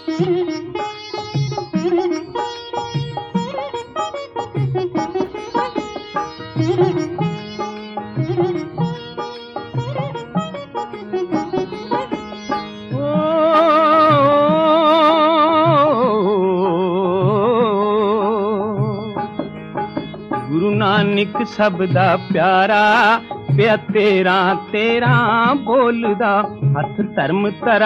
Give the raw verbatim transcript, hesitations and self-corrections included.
गुरु नानक सब दा प्यारा पिया तेरा तेरा बोलदा हथ धर्म तरा